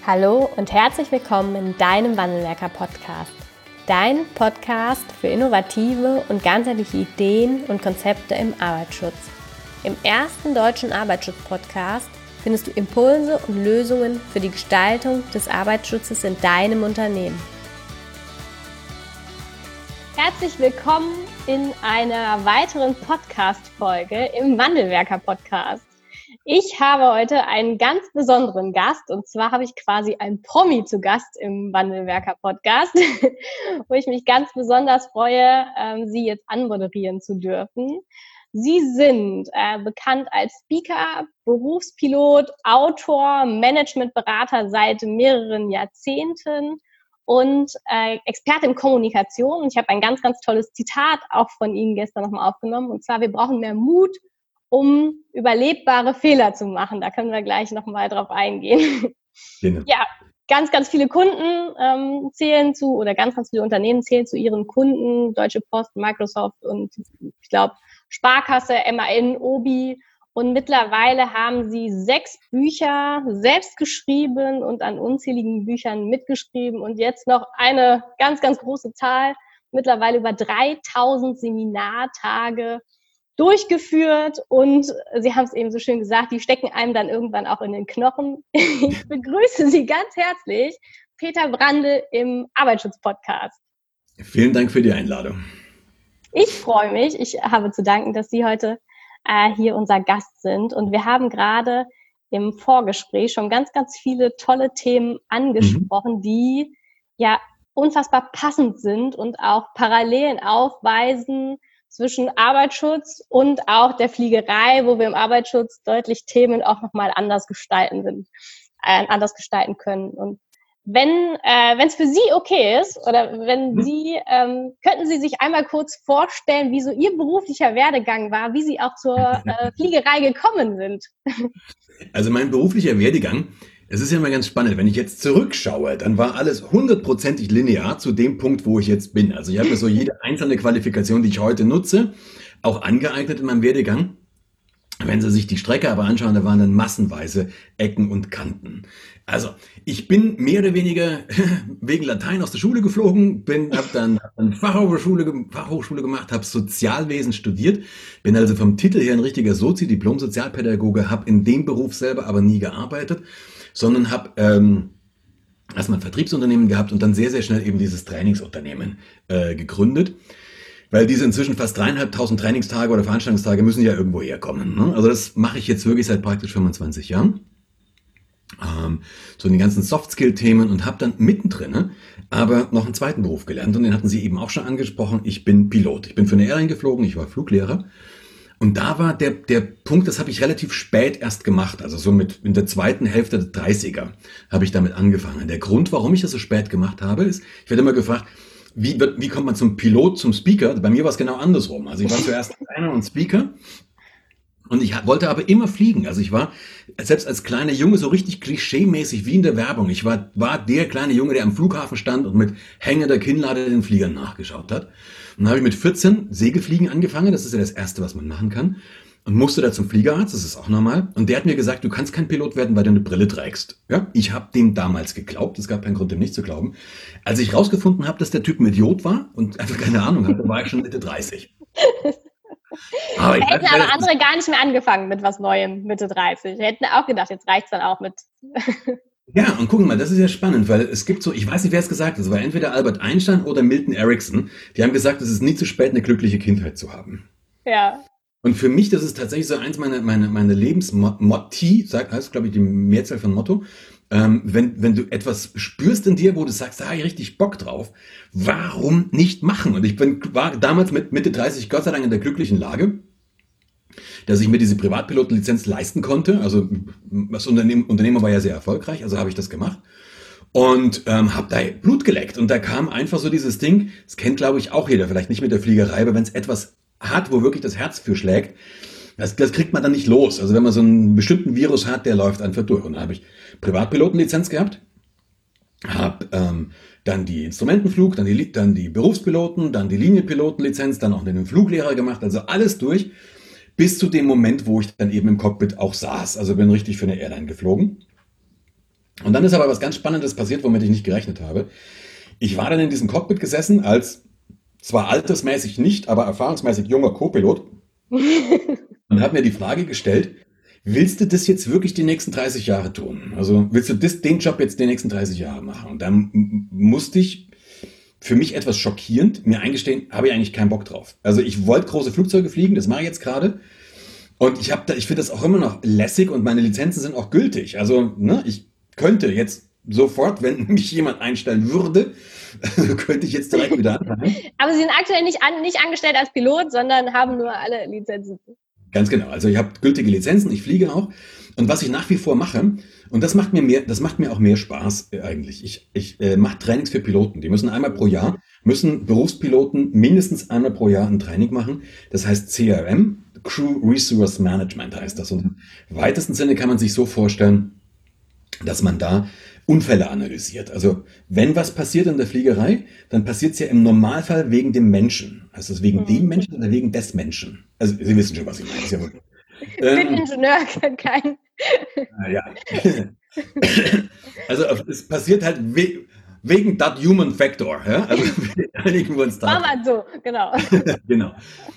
Hallo und herzlich willkommen in deinem Wandelwerker-Podcast. Dein Podcast für innovative und ganzheitliche Ideen und Konzepte im Arbeitsschutz. Im ersten deutschen Arbeitsschutz-Podcast findest du Impulse und Lösungen für die Gestaltung des Arbeitsschutzes in deinem Unternehmen. Herzlich willkommen in einer weiteren Podcast-Folge im Wandelwerker-Podcast. Ich habe heute einen ganz besonderen Gast, und zwar habe ich quasi einen Promi zu Gast im Wandelwerker-Podcast, wo ich mich ganz besonders freue, Sie jetzt anmoderieren zu dürfen. Sie sind bekannt als Speaker, Berufspilot, Autor, Managementberater seit mehreren Jahrzehnten und Experte in Kommunikation. Und ich habe ein ganz, ganz tolles Zitat auch von Ihnen gestern nochmal aufgenommen, und zwar: Wir brauchen mehr Mut, um überlebbare Fehler zu machen. Da können wir gleich nochmal drauf eingehen. Genau. Ja, ganz, ganz viele Kunden zählen zu, oder ganz, ganz viele Unternehmen zählen zu ihren Kunden, Deutsche Post, Microsoft und ich glaube Sparkasse, MAN, Obi. Und mittlerweile haben sie 6 Bücher selbst geschrieben und an unzähligen Büchern mitgeschrieben und jetzt noch eine ganz, ganz große Zahl, mittlerweile über 3000 Seminartage durchgeführt, und Sie haben es eben so schön gesagt, die stecken einem dann irgendwann auch in den Knochen. Ich begrüße Sie ganz herzlich, Peter Brandl im Arbeitsschutz-Podcast. Vielen Dank für die Einladung. Ich freue mich. Ich habe zu danken, dass Sie heute hier unser Gast sind, und wir haben gerade im Vorgespräch schon ganz, ganz viele tolle Themen angesprochen, die ja unfassbar passend sind und auch Parallelen aufweisen zwischen Arbeitsschutz und auch der Fliegerei, wo wir im Arbeitsschutz deutlich Themen auch nochmal anders gestalten können. Und wenn es für Sie okay ist, oder wenn Sie, könnten Sie sich einmal kurz vorstellen, wie so Ihr beruflicher Werdegang war, wie Sie auch zur Fliegerei gekommen sind? Also mein beruflicher Werdegang, es ist ja immer ganz spannend, wenn ich jetzt zurückschaue, dann war alles 100%ig linear zu dem Punkt, wo ich jetzt bin. Also ich habe mir so jede einzelne Qualifikation, die ich heute nutze, auch angeeignet in meinem Werdegang. Wenn Sie sich die Strecke aber anschauen, da waren dann massenweise Ecken und Kanten. Also ich bin mehr oder weniger wegen Latein aus der Schule geflogen, habe dann eine Fachhochschule gemacht, habe Sozialwesen studiert, bin also vom Titel her ein richtiger Diplom-Sozialpädagoge, habe in dem Beruf selber aber nie gearbeitet, sondern habe erstmal ein Vertriebsunternehmen gehabt und dann sehr, sehr schnell eben dieses Trainingsunternehmen gegründet. Weil diese inzwischen fast 3.500 Trainingstage oder Veranstaltungstage müssen ja irgendwo herkommen. Ne? Also das mache ich jetzt wirklich seit praktisch 25 Jahren. So in den ganzen Soft-Skill-Themen, und habe dann mittendrin aber noch einen zweiten Beruf gelernt. Und den hatten Sie eben auch schon angesprochen. Ich bin Pilot. Ich bin für eine Airline geflogen. Ich war Fluglehrer. Und da war der Punkt, das habe ich relativ spät erst gemacht. Also so in der zweiten Hälfte der 30er habe ich damit angefangen. Der Grund, warum ich das so spät gemacht habe, ist, ich werde immer gefragt, wie kommt man zum Pilot, zum Speaker? Bei mir war es genau andersrum. Also ich war zuerst Trainer und Speaker, und ich wollte aber immer fliegen. Also ich war selbst als kleiner Junge so richtig klischeemäßig wie in der Werbung. Ich war der kleine Junge, der am Flughafen stand und mit hängender Kinnlade den Fliegern nachgeschaut hat. Und dann habe ich mit 14 Segelfliegen angefangen. Das ist ja das Erste, was man machen kann. Und musste da zum Fliegerarzt, das ist auch normal. Und der hat mir gesagt, du kannst kein Pilot werden, weil du eine Brille trägst. Ja, ich habe dem damals geglaubt. Es gab keinen Grund, dem nicht zu glauben. Als ich rausgefunden habe, dass der Typ ein Idiot war und einfach keine Ahnung hatte, war ich schon Mitte 30. Aber hätten aber andere gar nicht mehr angefangen mit was Neuem, Mitte 30. Hätten auch gedacht, jetzt reicht's dann auch mit. Ja, und gucken mal, das ist ja spannend, weil es gibt so, ich weiß nicht, wer es gesagt hat, es war entweder Albert Einstein oder Milton Erickson, die haben gesagt, es ist nie zu spät, eine glückliche Kindheit zu haben. Ja. Und für mich, das ist tatsächlich so eins meiner Lebensmotti, heißt, glaube ich, die Mehrzahl von Motto. Wenn du etwas spürst in dir, wo du sagst, da habe ich richtig Bock drauf, warum nicht machen? Und ich war damals mit Mitte 30 Gott sei Dank in der glücklichen Lage, dass ich mir diese Privatpilotenlizenz leisten konnte. Also das Unternehmen war ja sehr erfolgreich, also habe ich das gemacht. Und habe da Blut geleckt. Und da kam einfach so dieses Ding, das kennt, glaube ich, auch jeder, vielleicht nicht mit der Fliegerei, aber wenn es etwas hat, wo wirklich das Herz für schlägt, das kriegt man dann nicht los. Also wenn man so einen bestimmten Virus hat, der läuft einfach durch. Und da habe ich Privatpilotenlizenz gehabt, habe dann die Instrumentenflug, dann die Berufspiloten, dann die Linienpilotenlizenz, dann auch einen Fluglehrer gemacht, also alles durch, bis zu dem Moment, wo ich dann eben im Cockpit auch saß. Also bin richtig für eine Airline geflogen. Und dann ist aber was ganz Spannendes passiert, womit ich nicht gerechnet habe. Ich war dann in diesem Cockpit gesessen als zwar altersmäßig nicht, aber erfahrungsmäßig junger Co-Pilot und habe mir die Frage gestellt, willst du das jetzt wirklich die nächsten 30 Jahre tun? Also willst du den Job jetzt die nächsten 30 Jahre machen? Und dann musste ich für mich etwas schockierend mir eingestehen, habe ich eigentlich keinen Bock drauf. Also ich wollte große Flugzeuge fliegen, das mache ich jetzt gerade. Und ich finde das auch immer noch lässig und meine Lizenzen sind auch gültig. Also ne, ich könnte jetzt sofort, wenn mich jemand einstellen würde, könnte ich jetzt direkt wieder anfangen. Aber Sie sind aktuell nicht angestellt als Pilot, sondern haben nur alle Lizenzen. Ganz genau. Also ich habe gültige Lizenzen, ich fliege auch. Und was ich nach wie vor mache, und das macht mir auch mehr Spaß eigentlich. Ich mache Trainings für Piloten. Die müssen einmal pro Jahr, müssen Berufspiloten mindestens einmal pro Jahr ein Training machen. Das heißt CRM, Crew Resource Management heißt das. Und im weitesten Sinne kann man sich so vorstellen, dass man da Unfälle analysiert. Also wenn was passiert in der Fliegerei, dann passiert es ja im Normalfall wegen dem Menschen. Heißt das wegen dem Menschen oder wegen des Menschen? Also Sie wissen schon, was ich meine. Ist ja wirklich, Ich bin Ingenieur, kein... ja. Also es passiert halt wegen that human factor. Ja? Also einigen wir uns da. Machen wir so, genau. Genau.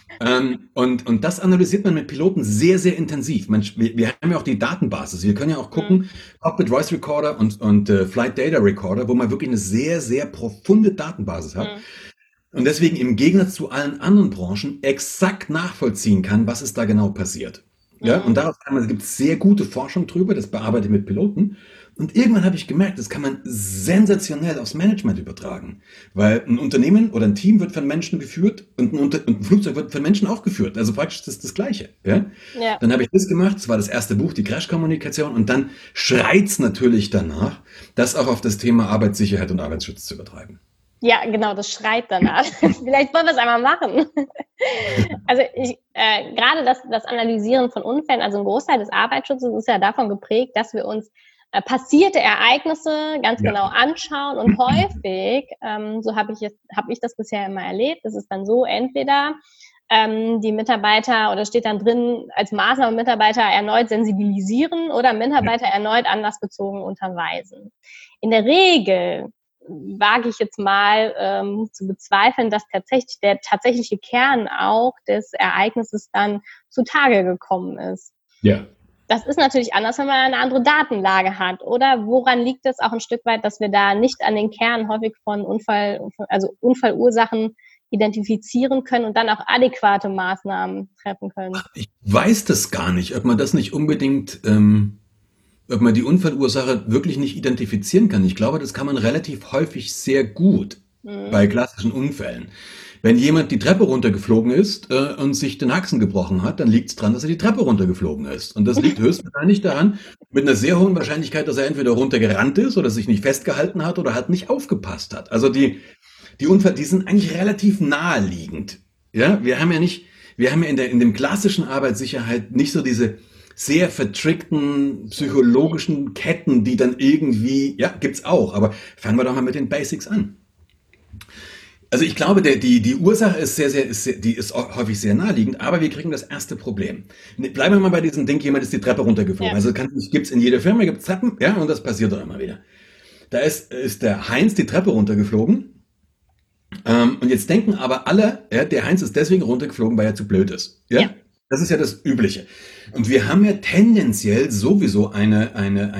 Und das analysiert man mit Piloten sehr, sehr intensiv. Wir haben ja auch die Datenbasis. Wir können ja auch gucken, Cockpit Voice Recorder und Flight Data Recorder, wo man wirklich eine sehr, sehr profunde Datenbasis hat. Und deswegen im Gegensatz zu allen anderen Branchen exakt nachvollziehen kann, was ist da genau passiert. Ja, und daraus gibt es sehr gute Forschung drüber, das bearbeite ich mit Piloten. Und irgendwann habe ich gemerkt, das kann man sensationell aufs Management übertragen. Weil ein Unternehmen oder ein Team wird von Menschen geführt und ein Flugzeug wird von Menschen auch geführt. Also praktisch das Gleiche. Ja? Ja. Dann habe ich das gemacht, das war das erste Buch, die Crash-Kommunikation. Und dann schreit's natürlich danach, das auch auf das Thema Arbeitssicherheit und Arbeitsschutz zu übertragen. Ja, genau, das schreit danach. Vielleicht wollen wir es einmal machen. Also gerade das Analysieren von Unfällen, also ein Großteil des Arbeitsschutzes ist ja davon geprägt, dass wir uns passierte Ereignisse ganz genau anschauen und häufig, so habe ich das bisher immer erlebt, das ist dann so, entweder die Mitarbeiter oder steht dann drin, als Maßnahme Mitarbeiter erneut sensibilisieren oder Mitarbeiter erneut anlassbezogen unterweisen. In der Regel wage ich jetzt mal zu bezweifeln, dass tatsächlich der tatsächliche Kern auch des Ereignisses dann zutage gekommen ist. Ja. Das ist natürlich anders, wenn man eine andere Datenlage hat. Oder woran liegt es auch ein Stück weit, dass wir da nicht an den Kern häufig von Unfallursachen identifizieren können und dann auch adäquate Maßnahmen treffen können? Ach, ich weiß das gar nicht, ob man das nicht unbedingt, ob man die Unfallursache wirklich nicht identifizieren kann. Ich glaube, das kann man relativ häufig sehr gut bei klassischen Unfällen. Wenn jemand die Treppe runtergeflogen ist und sich den Haxen gebrochen hat, dann liegt es daran, dass er die Treppe runtergeflogen ist. Und das liegt höchstwahrscheinlich daran, mit einer sehr hohen Wahrscheinlichkeit, dass er entweder runtergerannt ist oder sich nicht festgehalten hat oder halt nicht aufgepasst hat. Also die Unfälle, die sind eigentlich relativ naheliegend. Ja, wir haben ja in dem klassischen Arbeitssicherheit nicht so diese sehr vertrickten psychologischen Ketten, die dann irgendwie, ja, gibt's auch, aber fangen wir doch mal mit den Basics an. Also ich glaube, die Ursache ist die ist häufig sehr naheliegend, aber wir kriegen das erste Problem. Bleiben wir mal bei diesem Ding, jemand ist die Treppe runtergeflogen. Ja. Also gibt's in jeder Firma, gibt's Treppen, ja, und das passiert doch immer wieder. Da ist der Heinz die Treppe runtergeflogen. Und jetzt denken aber alle, ja, der Heinz ist deswegen runtergeflogen, weil er zu blöd ist. Ja? Das ist ja das Übliche. Und wir haben ja tendenziell sowieso eine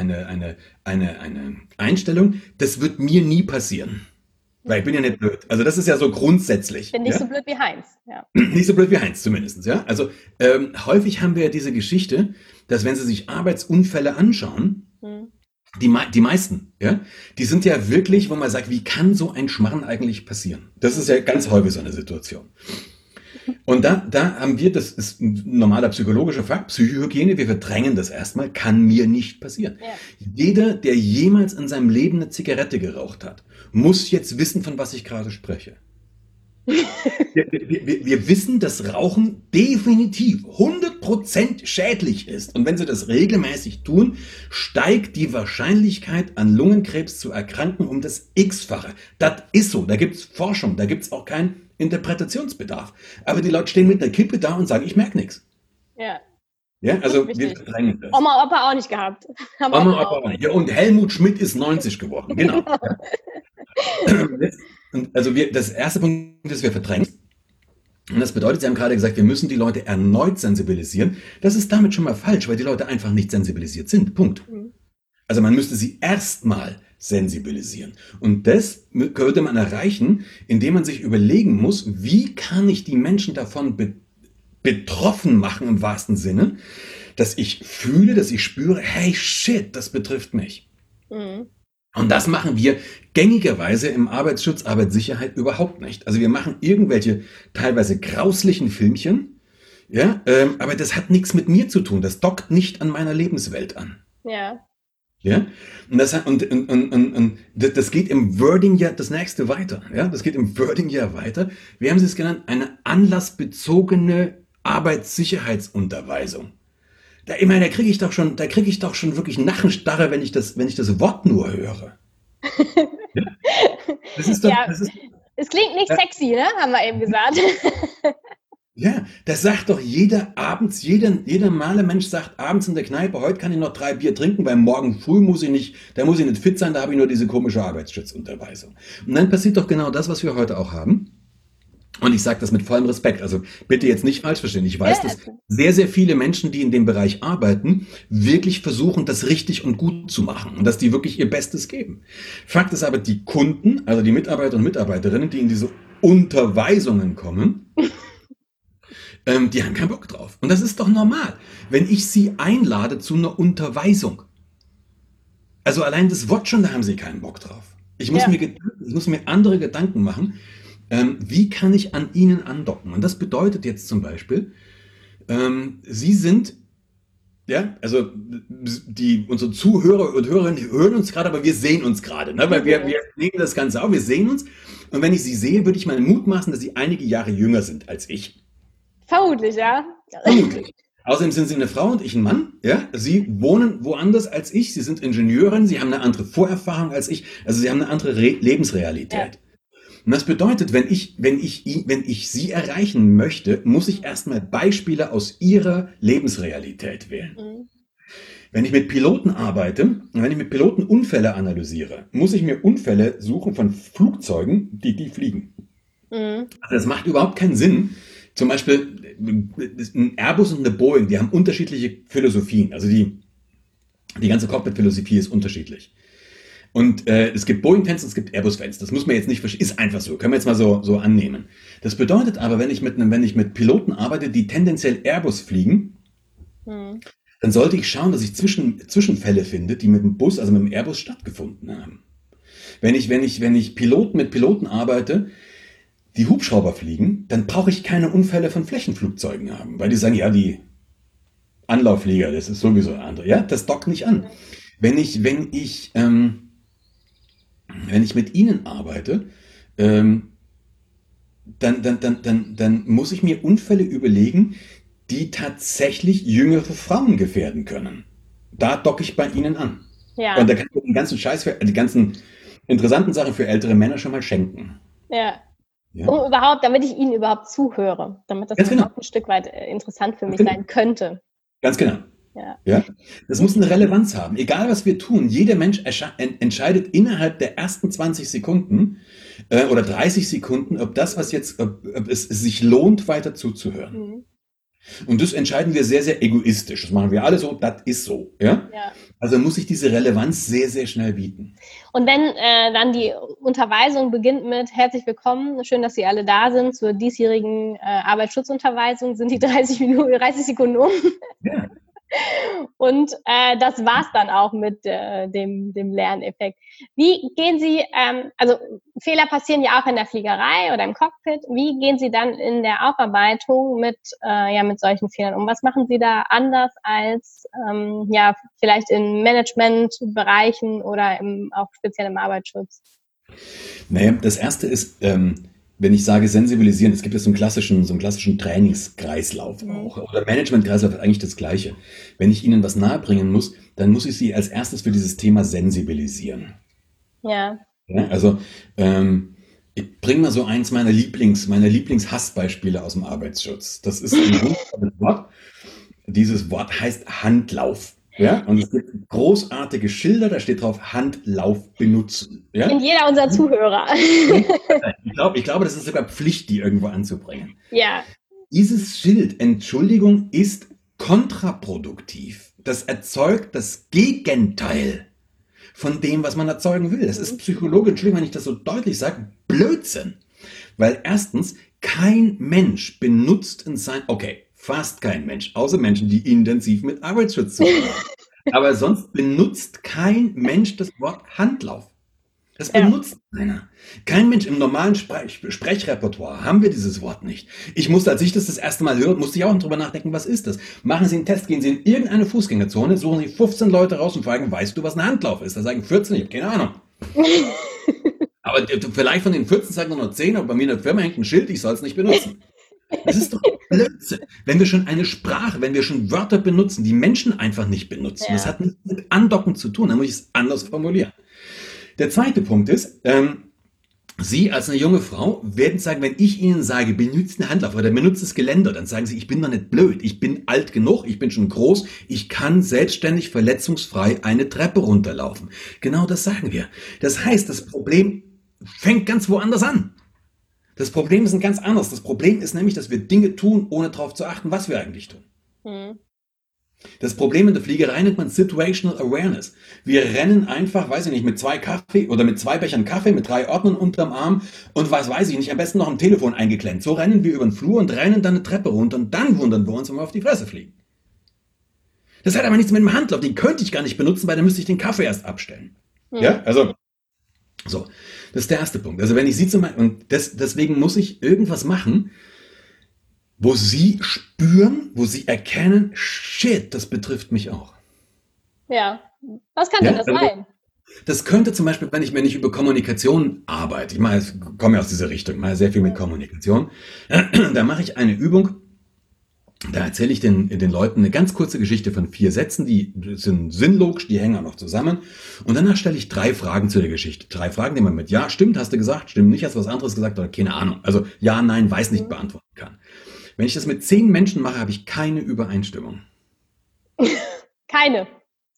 Einstellung, das wird mir nie passieren. Weil ich bin ja nicht blöd. Also das ist ja so grundsätzlich. Ich bin nicht so blöd wie Heinz. Ja. Nicht so blöd wie Heinz zumindest. Ja? Also häufig haben wir ja diese Geschichte, dass wenn Sie sich Arbeitsunfälle anschauen, die meisten, ja, die sind ja wirklich, wo man sagt, wie kann so ein Schmarrn eigentlich passieren? Das ist ja ganz häufig so eine Situation. Und da haben wir, das ist ein normaler psychologischer Fakt, Psychohygiene, wir verdrängen das erstmal, kann mir nicht passieren. Ja. Jeder, der jemals in seinem Leben eine Zigarette geraucht hat, muss jetzt wissen, von was ich gerade spreche. Wir wissen, dass Rauchen definitiv 100% schädlich ist. Und wenn Sie das regelmäßig tun, steigt die Wahrscheinlichkeit, an Lungenkrebs zu erkranken, um das X-fache. Das ist so. Da gibt es Forschung, da gibt es auch keinen Interpretationsbedarf. Aber die Leute stehen mit einer Kippe da und sagen, ich merke nichts. Ja. Ja, also wir Wichtig. verdrängen das. Oma, Opa auch nicht gehabt. Haben wir Mama, auch. Papa, ja, und Helmut Schmidt ist 90 geworden, genau. Ja. Und also das erste Punkt ist, wir verdrängen. Und das bedeutet, Sie haben gerade gesagt, wir müssen die Leute erneut sensibilisieren. Das ist damit schon mal falsch, weil die Leute einfach nicht sensibilisiert sind. Punkt. Mhm. Also man müsste sie erstmal sensibilisieren. Und das könnte man erreichen, indem man sich überlegen muss, wie kann ich die Menschen davon betroffen machen im wahrsten Sinne, dass ich fühle, dass ich spüre, hey shit, das betrifft mich. Mhm. Und das machen wir gängigerweise im Arbeitsschutz, Arbeitssicherheit überhaupt nicht. Also wir machen irgendwelche teilweise grauslichen Filmchen, ja, aber das hat nichts mit mir zu tun. Das dockt nicht an meiner Lebenswelt an. Ja. Ja, und das geht im Wording ja das nächste weiter. Ja, das geht im Wording ja weiter. Wie haben Sie es genannt? Eine anlassbezogene Arbeitssicherheitsunterweisung. Ich meine, da kriege ich doch schon wirklich Nachenstarre, wenn ich das Wort nur höre. Ja? Das ist doch, Ja, das ist, es klingt nicht ja, sexy, ne? Haben wir eben gesagt. ja, das sagt doch jeder abends, jeder normale Mensch sagt abends in der Kneipe, heute kann ich noch 3 Bier trinken, weil morgen früh muss ich nicht fit sein, da habe ich nur diese komische Arbeitsschutzunterweisung. Und dann passiert doch genau das, was wir heute auch haben. Und ich sage das mit vollem Respekt. Also bitte jetzt nicht falsch verstehen. Ich weiß, dass sehr, sehr viele Menschen, die in dem Bereich arbeiten, wirklich versuchen, das richtig und gut zu machen und dass die wirklich ihr Bestes geben. Fakt ist aber, die Kunden, also die Mitarbeiter und Mitarbeiterinnen, die in diese Unterweisungen kommen, die haben keinen Bock drauf. Und das ist doch normal, wenn ich sie einlade zu einer Unterweisung. Also allein das Wort schon, da haben sie keinen Bock drauf. Ich muss, Ja. ich muss mir andere Gedanken machen, wie kann ich an ihnen andocken? Und das bedeutet jetzt zum Beispiel, Sie sind, ja, also unsere Zuhörer und Hörerinnen hören uns gerade, aber wir sehen uns gerade, ne? Weil wir nehmen das Ganze auf, wir sehen uns. Und wenn ich Sie sehe, würde ich meinen Mut machen, dass Sie einige Jahre jünger sind als ich. Vermutlich, ja. Vermutlich. Außerdem sind Sie eine Frau und ich ein Mann. Ja? Sie wohnen woanders als ich. Sie sind Ingenieurin. Sie haben eine andere Vorerfahrung als ich. Also Sie haben eine andere Lebensrealität. Und das bedeutet, wenn ich Sie erreichen möchte, muss ich erstmal Beispiele aus Ihrer Lebensrealität wählen. Mhm. Wenn ich mit Piloten arbeite, wenn ich mit Piloten Unfälle analysiere, muss ich mir Unfälle suchen von Flugzeugen, die fliegen. Mhm. Also das macht überhaupt keinen Sinn. Zum Beispiel ein Airbus und eine Boeing, die haben unterschiedliche Philosophien. Also die ganze Cockpit-Philosophie ist unterschiedlich. Und es gibt Boeing-Fans und es gibt Airbus-Fans. Das muss man jetzt nicht verstehen. Ist einfach so. Können wir jetzt mal so annehmen. Das bedeutet aber, wenn ich mit Piloten arbeite, die tendenziell Airbus fliegen, Mhm. dann sollte ich schauen, dass ich Zwischenfälle finde, die mit dem Bus, also mit dem Airbus stattgefunden haben. Wenn ich mit Piloten arbeite, die Hubschrauber fliegen, dann brauche ich keine Unfälle von Flächenflugzeugen haben, weil die sagen, ja, die Anlaufflieger, das ist sowieso eine andere. Ja, das dockt nicht an. Wenn ich mit ihnen arbeite, dann muss ich mir Unfälle überlegen, die tatsächlich jüngere Frauen gefährden können. Da docke ich bei ihnen an. Ja. Und da kann ich den ganzen Scheiß die ganzen interessanten Sachen für ältere Männer schon mal schenken. Ja. Ja? Damit ich Ihnen überhaupt zuhöre, damit das Ganz genau. auch ein Stück weit interessant für mich genau. sein könnte. Ganz genau. Ja. Ja? Das muss eine Relevanz haben. Egal, was wir tun, jeder Mensch entscheidet innerhalb der ersten 20 Sekunden oder 30 Sekunden, ob es sich lohnt, weiter zuzuhören. Mhm. Und das entscheiden wir sehr, sehr egoistisch. Das machen wir alle so, das ist so. Ja? Ja. Also muss ich diese Relevanz sehr, sehr schnell bieten. Und wenn dann die Unterweisung beginnt mit Herzlich willkommen, schön, dass Sie alle da sind, zur diesjährigen Arbeitsschutzunterweisung sind die 30 Sekunden um. Ja. Und das war's dann auch mit dem Lerneffekt. Wie gehen Sie, also Fehler passieren ja auch in der Fliegerei oder im Cockpit. Wie gehen Sie dann in der Aufarbeitung mit solchen Fehlern um? Was machen Sie da anders als vielleicht in Managementbereichen oder auch speziell im Arbeitsschutz? Naja, das erste ist, wenn ich sage sensibilisieren, es gibt ja so einen klassischen Trainingskreislauf auch. Oder Managementkreislauf ist eigentlich das Gleiche. Wenn ich Ihnen was nahebringen muss, dann muss ich Sie als erstes für dieses Thema sensibilisieren. Ja. Ja, also ich bringe mal so eins meiner Lieblingshassbeispiele aus dem Arbeitsschutz. Das ist ein wunderbares Wort. dieses Wort heißt Handlauf. Ja, und es gibt großartige Schilder, da steht drauf Handlauf benutzen. Ja? Kennt jeder unserer Zuhörer. Ich glaube, das ist sogar Pflicht, die irgendwo anzubringen. Ja. Dieses Schild, Entschuldigung, ist kontraproduktiv. Das erzeugt das Gegenteil von dem, was man erzeugen will. Das ist psychologisch, Entschuldigung, wenn ich das so deutlich sage, Blödsinn. Weil erstens, kein Mensch benutzt fast kein Mensch, außer Menschen, die intensiv mit Arbeitsschutz zu tun haben. Aber sonst benutzt kein Mensch das Wort Handlauf. Das benutzt keiner. Kein Mensch im normalen Sprechrepertoire haben wir dieses Wort nicht. Als ich das erste Mal höre, musste ich auch drüber nachdenken, was ist das? Machen Sie einen Test, gehen Sie in irgendeine Fußgängerzone, suchen Sie 15 Leute raus und fragen, weißt du, was ein Handlauf ist? Da sagen 14, ich habe keine Ahnung. Aber vielleicht von den 14 sagen nur 10, aber bei mir in der Firma hängt ein Schild, ich soll es nicht benutzen. Das ist doch Blödsinn. Wenn wir schon Wörter benutzen, die Menschen einfach nicht benutzen, das hat nichts mit Andocken zu tun, dann muss ich es anders formulieren. Der zweite Punkt ist, Sie als eine junge Frau werden sagen, wenn ich Ihnen sage, benutzt einen Handlauf oder benutzt das Geländer, dann sagen Sie, ich bin doch nicht blöd, ich bin alt genug, ich bin schon groß, ich kann selbstständig verletzungsfrei eine Treppe runterlaufen. Genau das sagen wir. Das heißt, das Problem fängt ganz woanders an. Das Problem ist ein ganz anderes. Das Problem ist nämlich, dass wir Dinge tun, ohne darauf zu achten, was wir eigentlich tun. Das Problem in der Fliegerei nennt man Situational Awareness. Wir rennen einfach, weiß ich nicht, mit 2 Kaffee oder mit 2 Bechern Kaffee, mit 3 Ordnern unterm Arm und was weiß ich nicht, am besten noch am Telefon eingeklemmt. So rennen wir über den Flur und rennen dann eine Treppe runter und dann wundern wir uns, wenn wir auf die Fresse fliegen. Das hat aber nichts mit dem Handlauf. Den könnte ich gar nicht benutzen, weil dann müsste ich den Kaffee erst abstellen. Ja, also so. Das ist der erste Punkt. Also wenn ich Sie deswegen muss ich irgendwas machen, wo Sie spüren, wo Sie erkennen, shit, das betrifft mich auch. Ja, was kann denn das sein? Das könnte zum Beispiel, wenn ich über Kommunikation arbeite, ich komme ja aus dieser Richtung, mache sehr viel mit Kommunikation, da mache ich eine Übung, da erzähle ich den Leuten eine ganz kurze Geschichte von 4 Sätzen, die sind sinnlogisch, die hängen auch noch zusammen. Und danach stelle ich 3 Fragen zu der Geschichte. 3 Fragen, die man mit Ja, stimmt, hast du gesagt, stimmt nicht, hast du was anderes gesagt oder keine Ahnung. Also Ja, Nein, weiß nicht beantworten kann. Wenn ich das mit 10 Menschen mache, habe ich keine Übereinstimmung. Keine.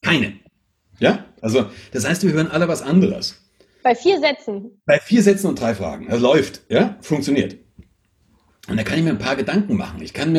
Ja, also das heißt, wir hören alle was anderes. Bei 4 Sätzen? Bei 4 Sätzen und 3 Fragen. Das läuft, ja, funktioniert. Und da kann ich mir ein paar Gedanken machen.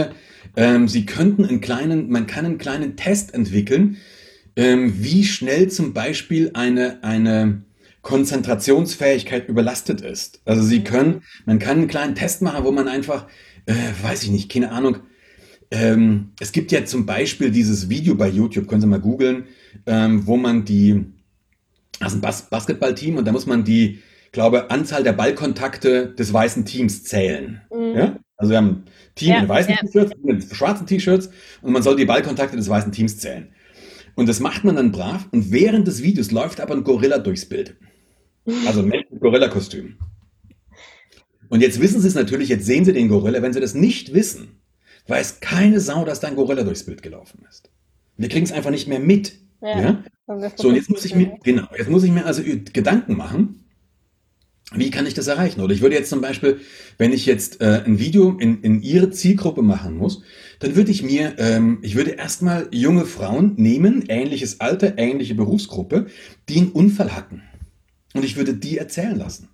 Man kann einen kleinen Test entwickeln, wie schnell zum Beispiel eine Konzentrationsfähigkeit überlastet ist. Also man kann einen kleinen Test machen, wo man einfach, weiß ich nicht, keine Ahnung, es gibt ja zum Beispiel dieses Video bei YouTube, können Sie mal googeln, wo man also ein Basketballteam und da muss man die, glaube Anzahl der Ballkontakte des weißen Teams zählen. Ja? Also wir haben ein Team in weißen T-Shirts, mit schwarzen T-Shirts und man soll die Ballkontakte des weißen Teams zählen. Und das macht man dann brav und während des Videos läuft aber ein Gorilla durchs Bild. Also ein Mensch mit Gorilla-Kostüm. Und jetzt wissen Sie es natürlich, jetzt sehen Sie den Gorilla. Wenn Sie das nicht wissen, weiß keine Sau, dass da ein Gorilla durchs Bild gelaufen ist. Wir kriegen es einfach nicht mehr mit. Ja? So, und jetzt muss ich mir also Gedanken machen, wie kann ich das erreichen? Oder ich würde jetzt zum Beispiel, wenn ich jetzt ein Video in Ihre Zielgruppe machen muss, dann würde ich würde erstmal junge Frauen nehmen, ähnliches Alter, ähnliche Berufsgruppe, die einen Unfall hatten. Und ich würde die erzählen lassen.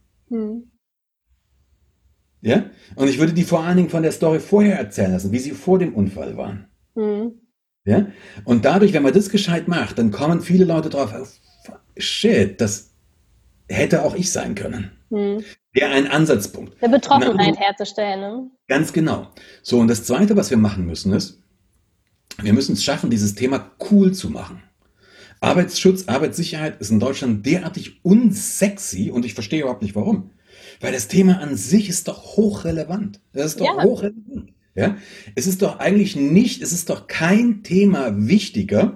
Ja? Und ich würde die vor allen Dingen von der Story vorher erzählen lassen, wie sie vor dem Unfall waren. Ja? Und dadurch, wenn man das gescheit macht, dann kommen viele Leute drauf, oh, shit, das hätte auch ich sein können. Wäre ein Ansatzpunkt. Der Betroffenheit herzustellen. Ne? Ganz genau. So, und das Zweite, was wir machen müssen, ist, wir müssen es schaffen, dieses Thema cool zu machen. Arbeitsschutz, Arbeitssicherheit ist in Deutschland derartig unsexy und ich verstehe überhaupt nicht, warum. Weil das Thema an sich ist doch hochrelevant. Das ist doch hochrelevant. Ja? Es ist doch kein Thema wichtiger,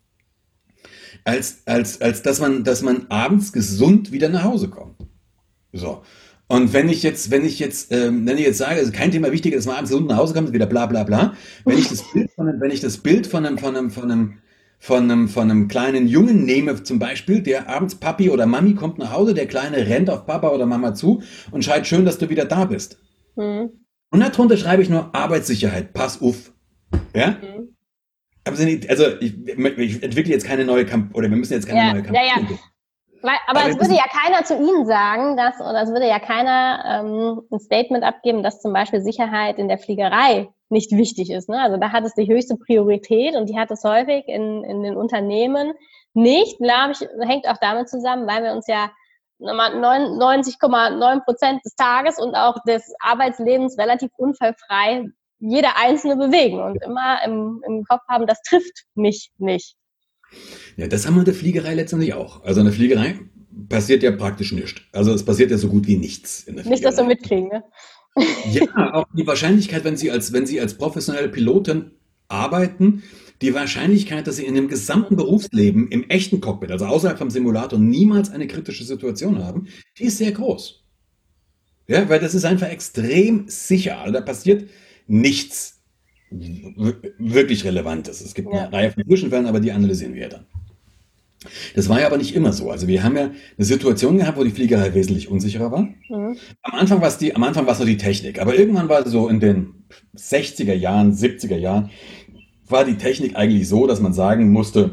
als dass man abends gesund wieder nach Hause kommt. So. Und wenn ich jetzt sage, also kein Thema wichtiger, dass man abends gesund nach Hause kommt, wieder bla bla bla. Wenn ich das Bild von einem kleinen Jungen nehme, zum Beispiel, der abends Papi oder Mami kommt nach Hause, der Kleine rennt auf Papa oder Mama zu und schreit schön, dass du wieder da bist. Und darunter schreibe ich nur Arbeitssicherheit, pass auf. Ja? Also ich entwickle jetzt keine neue Kampagne, oder wir müssen jetzt keine neue Kampagne entwickeln. Aber es würde ja keiner zu Ihnen sagen, oder es würde ja keiner ein Statement abgeben, dass zum Beispiel Sicherheit in der Fliegerei nicht wichtig ist. Ne? Also da hat es die höchste Priorität und die hat es häufig in den Unternehmen nicht, glaube ich, hängt auch damit zusammen, weil wir uns ja 99,9% des Tages und auch des Arbeitslebens relativ unfallfrei jeder Einzelne bewegen und immer im Kopf haben, das trifft mich nicht. Ja, das haben wir in der Fliegerei letztendlich auch. Also in der Fliegerei passiert ja praktisch nichts. Also es passiert ja so gut wie nichts in der Fliegerei. Nicht, dass wir mitkriegen, ne? Ja, auch die Wahrscheinlichkeit, wenn Sie als professionelle Pilotin arbeiten, die Wahrscheinlichkeit, dass Sie in dem gesamten Berufsleben im echten Cockpit, also außerhalb vom Simulator, niemals eine kritische Situation haben, die ist sehr groß. Ja, weil das ist einfach extrem sicher. Also da passiert nichts wirklich Relevantes. Es gibt eine Reihe von Zwischenfällen, aber die analysieren wir dann. Das war ja aber nicht immer so. Also wir haben ja eine Situation gehabt, wo die Fliegerei wesentlich unsicherer war. Mhm. Am Anfang war es nur die Technik, aber irgendwann war so in den 60er Jahren, 70er Jahren, war die Technik eigentlich so, dass man sagen musste,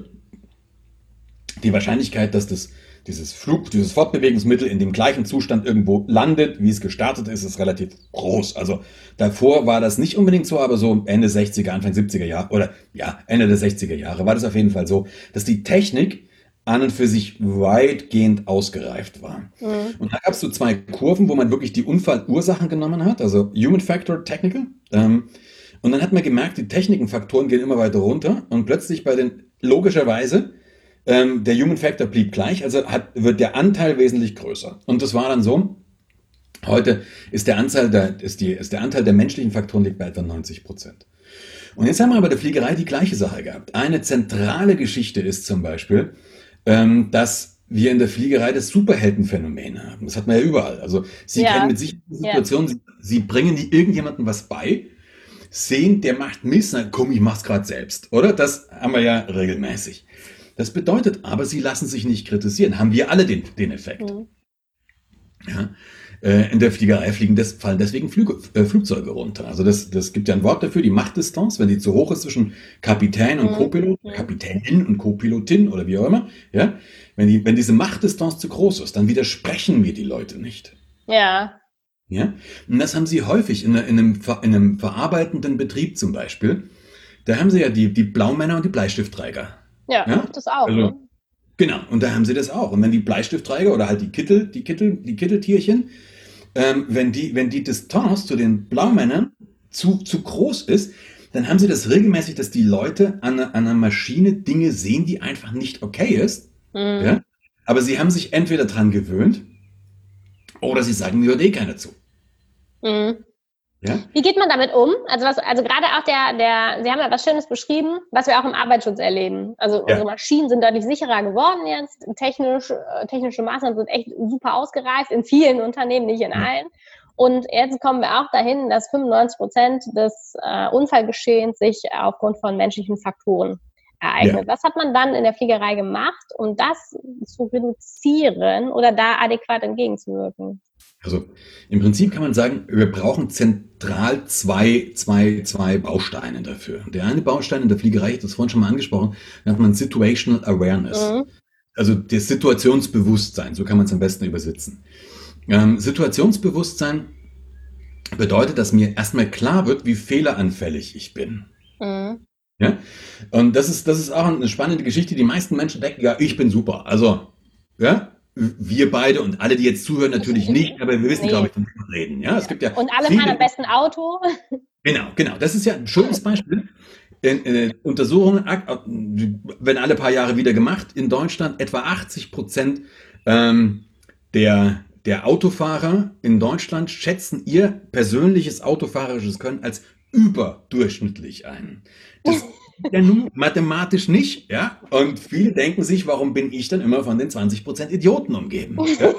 die Wahrscheinlichkeit, dass dieses Fortbewegungsmittel in dem gleichen Zustand irgendwo landet, wie es gestartet ist, ist relativ groß. Also davor war das nicht unbedingt so, aber so Ende 60er, Anfang 70er Jahre oder ja, Ende der 60er Jahre war das auf jeden Fall so, dass die Technik an und für sich weitgehend ausgereift war. Mhm. Und da gab es so zwei Kurven, wo man wirklich die Unfallursachen genommen hat, also Human Factor, Technical. Und dann hat man gemerkt, die Technikenfaktoren gehen immer weiter runter und plötzlich logischerweise, der Human Factor blieb gleich, also wird der Anteil wesentlich größer. Und das war dann so, heute ist der Anteil der menschlichen Faktoren liegt bei etwa 90%. Und jetzt haben wir aber der Fliegerei die gleiche Sache gehabt. Eine zentrale Geschichte ist zum Beispiel, dass wir in der Fliegerei das Superheldenphänomen haben. Das hat man ja überall. Also Sie kennen mit Sicherheit die Situation, Sie bringen irgendjemandem was bei, sehen, der macht Mist, na komm, ich mach's gerade selbst. Oder? Das haben wir ja regelmäßig. Das bedeutet aber, Sie lassen sich nicht kritisieren. Haben wir alle den Effekt. Mhm. Ja? In der Fliegerei fallen deswegen Flugzeuge runter. Also das gibt ja ein Wort dafür, die Machtdistanz, wenn die zu hoch ist zwischen Kapitän und Co-Pilot, Kapitänin und Co-Pilotin oder wie auch immer. Ja? Wenn diese Machtdistanz zu groß ist, dann widersprechen mir die Leute nicht. Ja. Ja? Und das haben Sie häufig in einem verarbeitenden Betrieb zum Beispiel. Da haben Sie ja die Blaumänner und die Bleistiftträger. Ja, das auch. Also, genau, und da haben Sie das auch. Und wenn die Bleistiftträger oder halt die Kitteltierchen, wenn die Distanz zu den Blaumännern zu groß ist, dann haben Sie das regelmäßig, dass die Leute an einer Maschine Dinge sehen, die einfach nicht okay ist. Mhm. Ja? Aber sie haben sich entweder dran gewöhnt oder sie sagen, mir hört eh keiner zu. Mhm. Ja? Wie geht man damit um? Also gerade auch Sie haben ja was Schönes beschrieben, was wir auch im Arbeitsschutz erleben. Also unsere Maschinen sind deutlich sicherer geworden jetzt. Technische Maßnahmen sind echt super ausgereift in vielen Unternehmen, nicht in allen. Und jetzt kommen wir auch dahin, dass 95% des Unfallgeschehens sich aufgrund von menschlichen Faktoren ereignet. Ja. Was hat man dann in der Fliegerei gemacht, um das zu reduzieren oder da adäquat entgegenzuwirken? Also im Prinzip kann man sagen, wir brauchen zentral zwei Bausteine dafür. Der eine Baustein in der Fliegerei, ich habe das vorhin schon mal angesprochen, nennt man Situational Awareness. Mhm. Also das Situationsbewusstsein, so kann man es am besten übersetzen. Situationsbewusstsein bedeutet, dass mir erstmal klar wird, wie fehleranfällig ich bin. Mhm. Ja? Und das ist auch eine spannende Geschichte. Die meisten Menschen denken, ja, ich bin super. Also, ja, wir beide und alle, die jetzt zuhören, natürlich nicht, aber wir wissen, glaube ich, von wem wir reden. Ja, es gibt ja und alle fahren am besten Auto. Genau. Das ist ja ein schönes Beispiel. Untersuchungen, werden alle paar Jahre wieder gemacht. In Deutschland etwa 80% der Autofahrer in Deutschland schätzen ihr persönliches autofahrerisches Können als überdurchschnittlich ein. Das ja nun mathematisch nicht, ja. Und viele denken sich, warum bin ich dann immer von den 20% Idioten umgeben? Ja?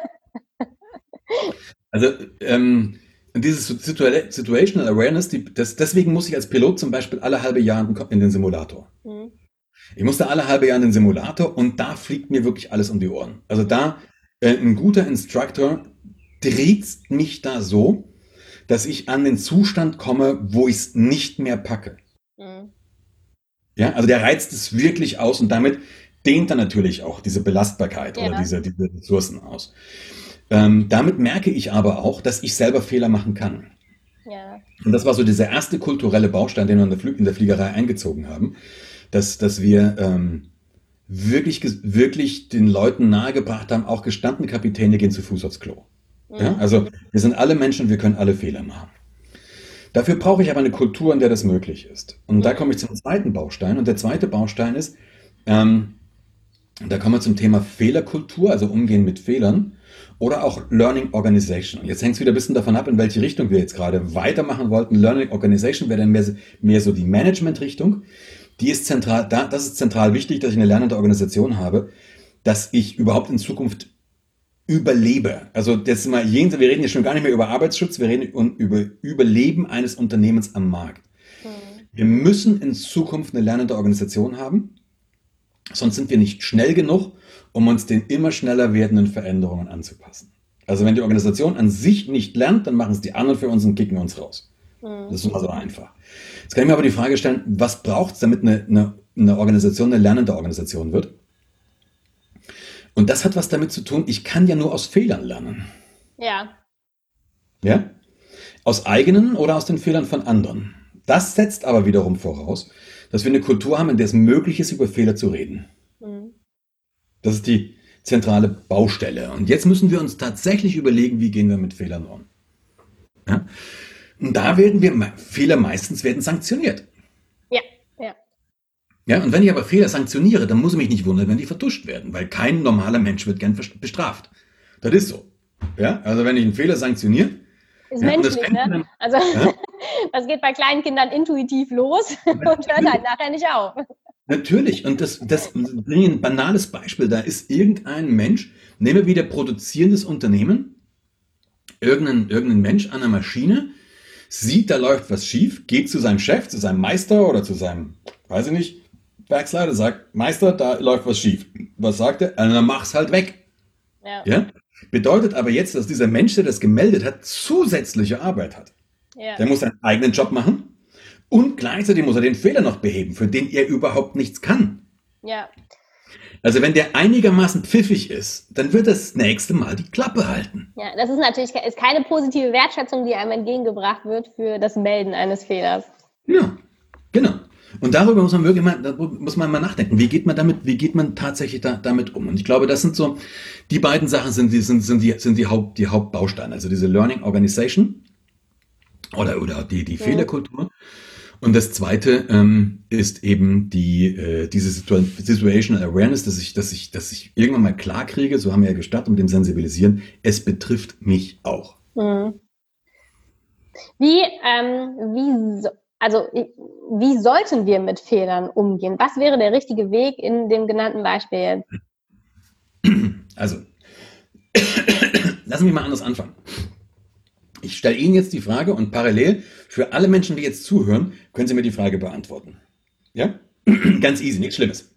Also dieses Situational Awareness, deswegen muss ich als Pilot zum Beispiel alle halbe Jahre in den Simulator. Mhm. Ich musste alle halbe Jahre in den Simulator und da fliegt mir wirklich alles um die Ohren. Also da ein guter Instructor triezt mich da so, dass ich an den Zustand komme, wo ich es nicht mehr packe. Mhm. Ja, also der reizt es wirklich aus und damit dehnt er natürlich auch diese Belastbarkeit oder Ja. diese Ressourcen aus. Damit merke ich aber auch, dass ich selber Fehler machen kann. Ja. Und das war so dieser erste kulturelle Baustein, den wir in der Fliegerei eingezogen haben, dass wir wirklich den Leuten nahegebracht haben, auch gestandene Kapitäne gehen zu Fuß aufs Klo. Ja, also wir sind alle Menschen, wir können alle Fehler machen. Dafür brauche ich aber eine Kultur, in der das möglich ist. Und da komme ich zum zweiten Baustein. Und der zweite Baustein ist, da kommen wir zum Thema Fehlerkultur, also Umgehen mit Fehlern oder auch Learning Organization. Und jetzt hängt es wieder ein bisschen davon ab, in welche Richtung wir jetzt gerade weitermachen wollten. Learning Organization wäre dann mehr so die Management-Richtung. Die ist zentral, das ist zentral wichtig, dass ich eine lernende Organisation habe, dass ich überhaupt in Zukunft überlebe. Also das mal wir reden ja schon gar nicht mehr über Arbeitsschutz, wir reden über Überleben eines Unternehmens am Markt. Wir müssen in Zukunft eine lernende Organisation haben, sonst sind wir nicht schnell genug, um uns den immer schneller werdenden Veränderungen anzupassen. Also wenn die Organisation an sich nicht lernt, dann machen es die anderen für uns und kicken uns raus. Das ist immer so einfach. Jetzt kann ich mir aber die Frage stellen, was braucht es, damit eine Organisation eine lernende Organisation wird? Und das hat was damit zu tun, ich kann ja nur aus Fehlern lernen. Ja. Ja? Aus eigenen oder aus den Fehlern von anderen. Das setzt aber wiederum voraus, dass wir eine Kultur haben, in der es möglich ist, über Fehler zu reden. Das ist die zentrale Baustelle. Und jetzt müssen wir uns tatsächlich überlegen, wie gehen wir mit Fehlern um. Ja? Und da Fehler meistens werden sanktioniert. Ja, ja. Ja, und wenn ich aber Fehler sanktioniere, dann muss ich mich nicht wundern, wenn die vertuscht werden, weil kein normaler Mensch wird gern bestraft. Das ist so. Ja, also wenn ich einen Fehler sanktioniere, ist menschlich, ne? Also das geht bei kleinen Kindern intuitiv los und hört halt nachher nicht auf. Natürlich, und das bringe ein banales Beispiel. Da ist irgendein Mensch, nehmen wir wieder produzierendes Unternehmen, irgendein Mensch an der Maschine, sieht, da läuft was schief, geht zu seinem Chef, zu seinem Meister oder zu seinem, weiß ich nicht, Werksleiter, sagt, Meister, da läuft was schief. Was sagt er? Dann mach's halt weg. Ja? Bedeutet aber jetzt, dass dieser Mensch, der das gemeldet hat, zusätzliche Arbeit hat. Ja. Der muss seinen eigenen Job machen und gleichzeitig muss er den Fehler noch beheben, für den er überhaupt nichts kann. Ja. Also wenn der einigermaßen pfiffig ist, dann wird das nächste Mal die Klappe halten. Ja, das ist natürlich keine positive Wertschätzung, die einem entgegengebracht wird für das Melden eines Fehlers. Ja, genau. Und darüber muss man mal nachdenken. Wie geht man tatsächlich damit um? Und ich glaube, das sind so, die beiden Sachen sind die Hauptbausteine. Also diese Learning Organization oder die Fehlerkultur. Und das zweite ist eben diese Situational Awareness, dass ich irgendwann mal klar kriege, so haben wir ja gestartet mit dem Sensibilisieren, es betrifft mich auch. Wie sollten wir mit Fehlern umgehen? Was wäre der richtige Weg in dem genannten Beispiel jetzt? Also, lassen wir mal anders anfangen. Ich stelle Ihnen jetzt die Frage und parallel für alle Menschen, die jetzt zuhören, können Sie mir die Frage beantworten. Ja? Ganz easy, nichts Schlimmes.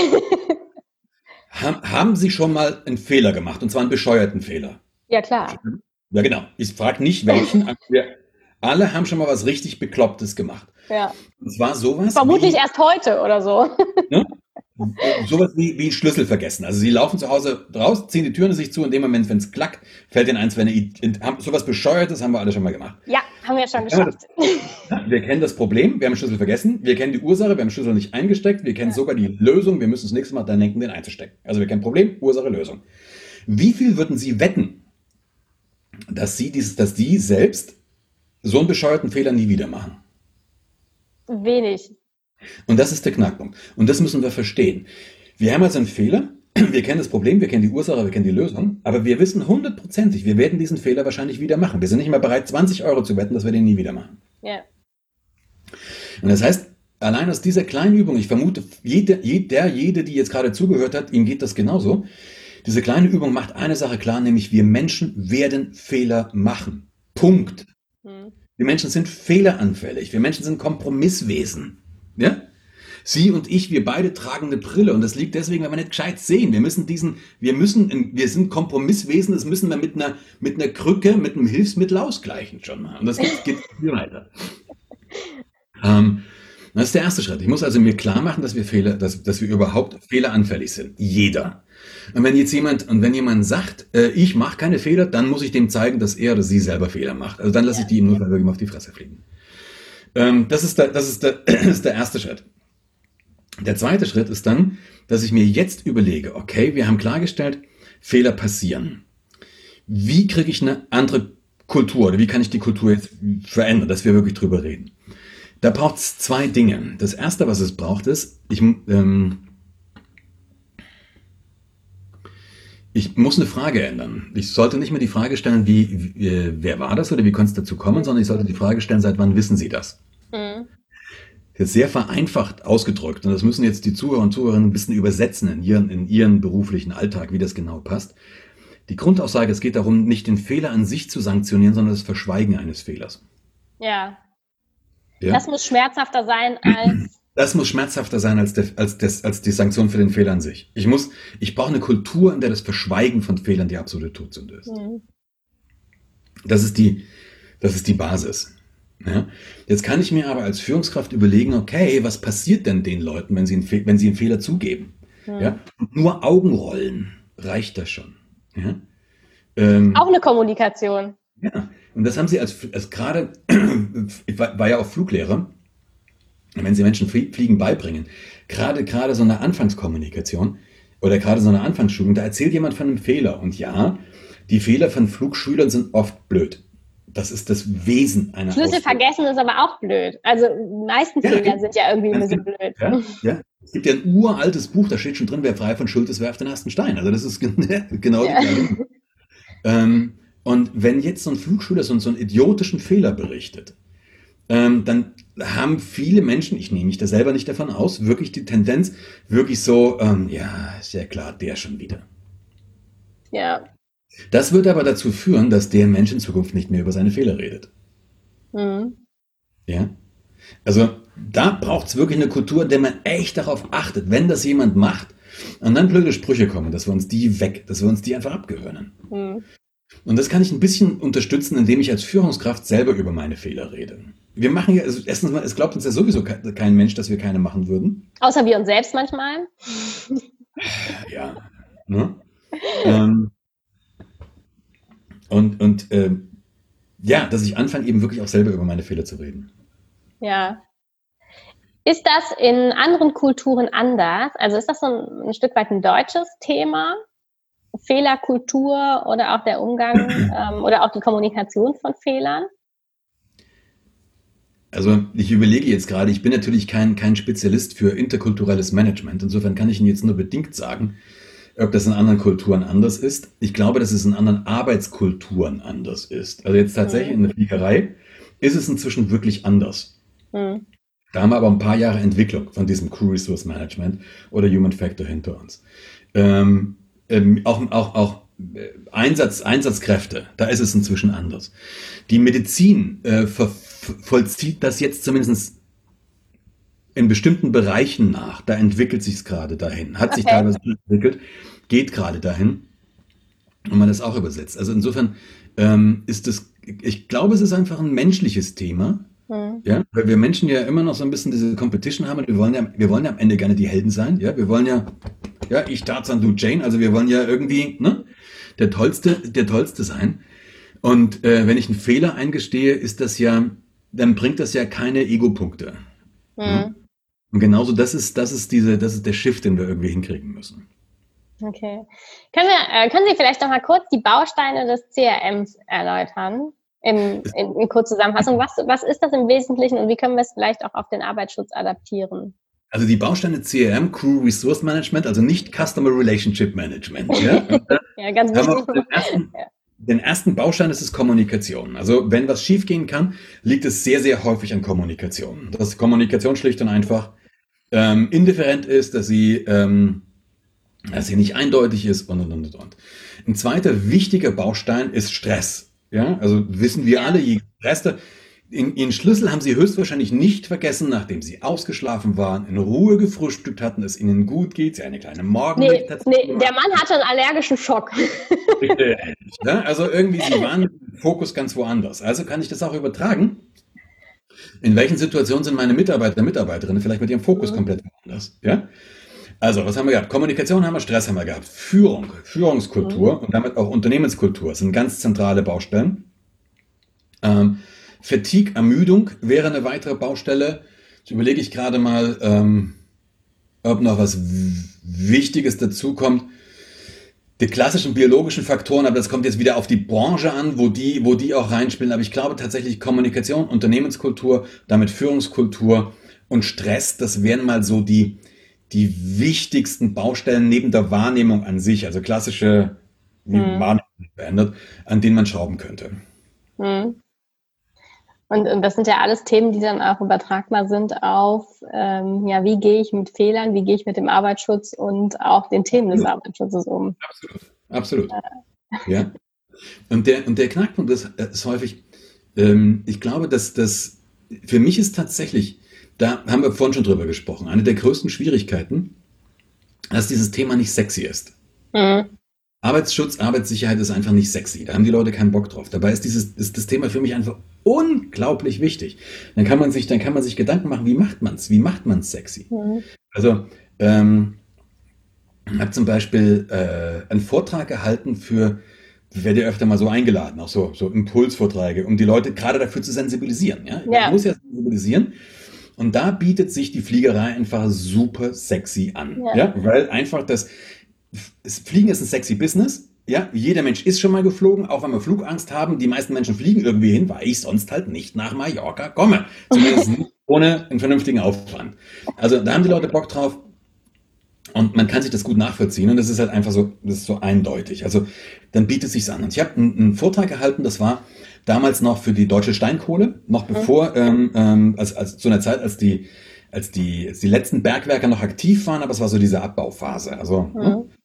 Haben Sie schon mal einen Fehler gemacht, und zwar einen bescheuerten Fehler? Ja, klar. Ja, genau. Ich frage nicht welchen, aber wir alle haben schon mal was richtig Beklopptes gemacht. Ja. Und zwar sowas vermutlich erst heute oder so. Ne? Sowas wie Schlüssel vergessen. Also Sie laufen zu Hause raus, ziehen die Türen sich zu, in dem Moment, wenn es klackt, fällt Ihnen eins, sowas Bescheuertes haben wir alle schon mal gemacht. Ja, haben wir schon geschafft. Wir kennen das Problem, wir haben den Schlüssel vergessen, wir kennen die Ursache, wir haben den Schlüssel nicht eingesteckt, wir kennen sogar die Lösung, wir müssen das nächste Mal dann denken, den einzustecken. Also wir kennen Problem, Ursache, Lösung. Wie viel würden Sie wetten, dass Sie selbst so einen bescheuerten Fehler nie wieder machen? Wenig. Und das ist der Knackpunkt. Und das müssen wir verstehen. Wir haben also einen Fehler, wir kennen das Problem, wir kennen die Ursache, wir kennen die Lösung, aber wir wissen 100%, wir werden diesen Fehler wahrscheinlich wieder machen. Wir sind nicht mal bereit, 20 € zu wetten, dass wir den nie wieder machen. Ja. Und das heißt, allein aus dieser kleinen Übung, ich vermute, jede, die jetzt gerade zugehört hat, ihm geht das genauso. Diese kleine Übung macht eine Sache klar, nämlich wir Menschen werden Fehler machen. Punkt. Wir Menschen sind fehleranfällig. Wir Menschen sind Kompromisswesen. Ja? Sie und ich, wir beide tragen eine Brille und das liegt deswegen, weil wir nicht gescheit sehen. Wir sind Kompromisswesen, das müssen wir mit einer Krücke, mit einem Hilfsmittel ausgleichen schon mal. Und das geht weiter. Das ist der erste Schritt. Ich muss also mir klar machen, dass wir überhaupt fehleranfällig sind. Jeder. Wenn jemand sagt, ich mache keine Fehler, dann muss ich dem zeigen, dass er oder sie selber Fehler macht. Also dann lasse ich die im Notfall wirklich mal auf die Fresse fliegen. Das ist der erste Schritt. Der zweite Schritt ist dann, dass ich mir jetzt überlege, okay, wir haben klargestellt, Fehler passieren. Wie kriege ich eine andere Kultur oder wie kann ich die Kultur jetzt verändern, dass wir wirklich drüber reden? Da braucht es zwei Dinge. Das erste, was es braucht, ist, ich muss eine Frage ändern. Ich sollte nicht mehr die Frage stellen, wer war das oder wie konnte es dazu kommen, sondern ich sollte die Frage stellen, seit wann wissen Sie das? Mhm. Jetzt sehr vereinfacht ausgedrückt und das müssen jetzt die Zuhörer und Zuhörerinnen ein bisschen übersetzen in ihren beruflichen Alltag, wie das genau passt. Die Grundaussage, es geht darum, nicht den Fehler an sich zu sanktionieren, sondern das Verschweigen eines Fehlers. Ja. Das muss schmerzhafter sein als... Das muss schmerzhafter sein als die Sanktion für den Fehler an sich. Ich brauche eine Kultur, in der das Verschweigen von Fehlern die absolute Todsünde ist. Mhm. Das ist die Basis. Ja? Jetzt kann ich mir aber als Führungskraft überlegen, okay, was passiert denn den Leuten, wenn sie einen Fehler zugeben? Mhm. Ja? Nur Augenrollen reicht das schon. Ja? Auch eine Kommunikation. Ja, und das haben sie als gerade, ich war ja auch Fluglehrer, wenn sie Menschen Fliegen beibringen, gerade so eine Anfangskommunikation oder gerade so eine Anfangsschulung, da erzählt jemand von einem Fehler. Und ja, die Fehler von Flugschülern sind oft blöd. Das ist das Wesen einer Schlüssel vergessen ist aber auch blöd. Also die meisten Fehler sind ja irgendwie ein bisschen blöd. Ja. Es gibt ja ein uraltes Buch, da steht schon drin, wer frei von Schuld ist, werft den ersten Stein. Also das ist genau die gleiche. Und wenn jetzt so ein Flugschüler so einen idiotischen Fehler berichtet, dann haben viele Menschen, ich nehme mich da selber nicht davon aus, wirklich die Tendenz, wirklich so, ja, ist ja klar, der schon wieder. Ja. Das wird aber dazu führen, dass der Mensch in Zukunft nicht mehr über seine Fehler redet. Mhm. Ja? Also da braucht es wirklich eine Kultur, in der man echt darauf achtet, wenn das jemand macht und dann blöde Sprüche kommen, dass wir uns die einfach abgewöhnen. Mhm. Und das kann ich ein bisschen unterstützen, indem ich als Führungskraft selber über meine Fehler rede. Wir machen ja, also erstens mal, es glaubt uns ja sowieso kein Mensch, dass wir keine machen würden. Außer wir uns selbst manchmal. Ja. Ne? Ja, dass ich anfange, eben wirklich auch selber über meine Fehler zu reden. Ja. Ist das in anderen Kulturen anders? Also ist das so ein Stück weit ein deutsches Thema? Fehlerkultur oder auch der Umgang oder auch die Kommunikation von Fehlern? Also ich überlege jetzt gerade, ich bin natürlich kein Spezialist für interkulturelles Management. Insofern kann ich Ihnen jetzt nur bedingt sagen, ob das in anderen Kulturen anders ist. Ich glaube, dass es in anderen Arbeitskulturen anders ist. Also jetzt tatsächlich in der Fliegerei ist es inzwischen wirklich anders. Mhm. Da haben wir aber ein paar Jahre Entwicklung von diesem Crew Resource Management oder Human Factor hinter uns. Auch Einsatzkräfte, da ist es inzwischen anders. Die Medizin vollzieht das jetzt zumindest in bestimmten Bereichen nach. Da entwickelt sich es gerade dahin. Hat sich teilweise entwickelt, geht gerade dahin. Und man das auch übersetzt. Also insofern ich glaube, es ist einfach ein menschliches Thema. Ja, weil wir Menschen ja immer noch so ein bisschen diese Competition haben und wir wollen ja am Ende gerne die Helden sein. Ja, wir wollen ja, ich Tarzan, du Jane, also wir wollen ja irgendwie der Tollste sein. Und wenn ich einen Fehler eingestehe, dann bringt das ja keine Ego-Punkte. Ja? Und genauso, das ist der Shift, den wir irgendwie hinkriegen müssen. Okay. Können Sie vielleicht noch mal kurz die Bausteine des CRMs erläutern? In Kurzzusammenfassung, was ist das im Wesentlichen und wie können wir es vielleicht auch auf den Arbeitsschutz adaptieren? Also die Bausteine CRM, Crew Resource Management, also nicht Customer Relationship Management. Ja, ja, ganz wichtig. Den ersten Baustein ist Kommunikation. Also wenn was schiefgehen kann, liegt es sehr, sehr häufig an Kommunikation. Dass Kommunikation schlicht und einfach indifferent ist, dass sie nicht eindeutig ist und. Ein zweiter wichtiger Baustein ist Stress. Ja, also wissen wir alle, je gestresster. Ihren Schlüssel haben Sie höchstwahrscheinlich nicht vergessen, nachdem Sie ausgeschlafen waren, in Ruhe gefrühstückt hatten, es Ihnen gut geht, Sie eine kleine Morgenlicht hatten. Nee, der Mann hatte einen allergischen Schock. Ja, also irgendwie, Sie waren mit dem Fokus ganz woanders. Also kann ich das auch übertragen. In welchen Situationen sind meine Mitarbeiter, Mitarbeiterinnen vielleicht mit ihrem Fokus Mhm. komplett woanders? Ja? Also, was haben wir gehabt? Kommunikation haben wir, Stress haben wir gehabt. Führung, Mhm. Führungskultur und damit auch Unternehmenskultur sind ganz zentrale Baustellen. Ähm, Fatigue, Ermüdung wäre eine weitere Baustelle. Jetzt überlege ich gerade mal, ob noch was Wichtiges dazukommt. Die klassischen biologischen Faktoren, aber das kommt jetzt wieder auf die Branche an, wo die auch reinspielen. Aber ich glaube tatsächlich Kommunikation, Unternehmenskultur, damit Führungskultur und Stress, das wären mal so die wichtigsten Baustellen neben der Wahrnehmung an sich, also klassische, wie Mhm. Wahrnehmung verändert, an denen man schrauben könnte. Mhm. Und das sind ja alles Themen, die dann auch übertragbar sind auf, ja, wie gehe ich mit Fehlern, wie gehe ich mit dem Arbeitsschutz und auch den Themen des Absolut, Arbeitsschutzes um. absolut, absolut. Ja. Und der Knackpunkt ist häufig, ich glaube, dass das für mich ist tatsächlich, da haben wir vorhin schon drüber gesprochen, eine der größten Schwierigkeiten, dass dieses Thema nicht sexy ist. Mhm. Arbeitsschutz, Arbeitssicherheit ist einfach nicht sexy. Da haben die Leute keinen Bock drauf. Dabei ist das Thema für mich einfach unglaublich wichtig. Dann kann man sich Gedanken machen, wie macht man's sexy? Mhm. Also, ich habe zum Beispiel einen Vortrag gehalten ich werde ja öfter mal so eingeladen, auch so Impulsvorträge, um die Leute gerade dafür zu sensibilisieren. Ja? Man Ja, muss ja sensibilisieren. Und da bietet sich die Fliegerei einfach super sexy an. ja, Ja? Weil einfach Fliegen ist ein sexy Business. Ja, jeder Mensch ist schon mal geflogen, auch wenn wir Flugangst haben. Die meisten Menschen fliegen irgendwie hin, weil ich sonst halt nicht nach Mallorca komme. Zumindest nicht ohne einen vernünftigen Aufwand. Also da haben die Leute Bock drauf. Und man kann sich das gut nachvollziehen und das ist halt einfach so, das ist so eindeutig. Also dann bietet es sich an. Und ich habe einen Vortrag gehalten, das war damals noch für die deutsche Steinkohle, noch mhm. bevor, als zu einer Zeit, als die letzten Bergwerke noch aktiv waren, aber es war so diese Abbauphase. Also, ne? Mhm.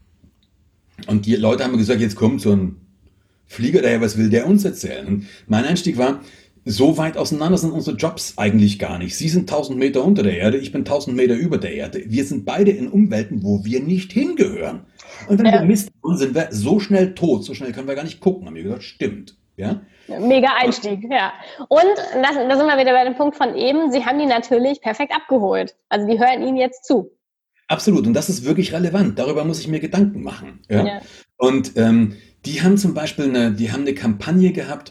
Und die Leute haben mir gesagt, jetzt kommt so ein Flieger daher, was will der uns erzählen? Und mein Einstieg war, so weit auseinander sind unsere Jobs eigentlich gar nicht. Sie sind 1000 Meter unter der Erde, ich bin 1000 Meter über der Erde. Wir sind beide in Umwelten, wo wir nicht hingehören. Und wenn wir Ja, Mist tun, sind wir so schnell tot, so schnell können wir gar nicht gucken. Haben wir gesagt, stimmt. Ja? mega Einstieg, ja. Und da sind wir wieder bei dem Punkt von eben, Sie haben die natürlich perfekt abgeholt. Also die hören Ihnen jetzt zu. Absolut. Und das ist wirklich relevant. Darüber muss ich mir Gedanken machen. Ja? Ja. Und die haben zum Beispiel die haben eine Kampagne gehabt,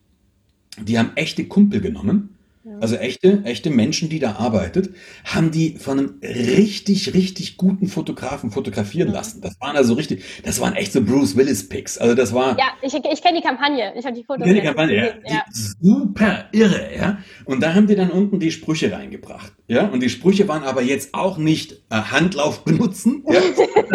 die haben echte Kumpel genommen, Mhm. also echte Menschen, die da arbeitet, haben die von einem richtig, richtig guten Fotografen fotografieren Mhm. lassen. Das waren echt so Bruce Willis Pics. Also das war Ja, ich kenne die Kampagne. Ich habe die Fotos die letztens Kampagne, ja, gesehen. Ja. super irre, ja. Und da haben die dann unten die Sprüche reingebracht, ja. Und die Sprüche waren aber jetzt auch nicht Handlauf benutzen, ja.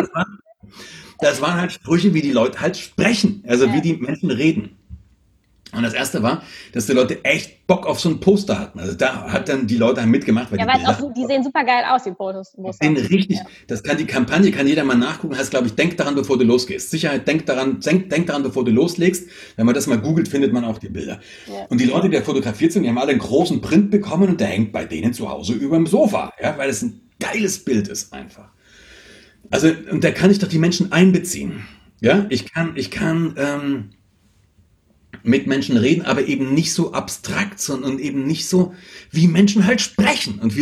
Das waren halt Sprüche, wie die Leute halt sprechen, also wie Ja. die Menschen reden. Und das erste war, dass die Leute echt Bock auf so ein Poster hatten. Also da hat dann die Leute haben mitgemacht, weil Ja, die weil es Bilder auch, die sehen super geil aus, die Fotos, sind Muster. richtig, Ja. die Kampagne kann jeder mal nachgucken, heißt glaube ich, denk daran, bevor du losgehst. Sicherheit, denk daran, bevor du loslegst. Wenn man das mal googelt, findet man auch die Bilder. Ja. Und die Leute, die da fotografiert sind, die haben alle einen großen Print bekommen und der hängt bei denen zu Hause über dem Sofa, ja, weil es ein geiles Bild ist einfach. Also, und da kann ich doch die Menschen einbeziehen. Ja, ich kann mit Menschen reden, aber eben nicht so abstrakt, sondern eben nicht so, wie Menschen halt sprechen. Und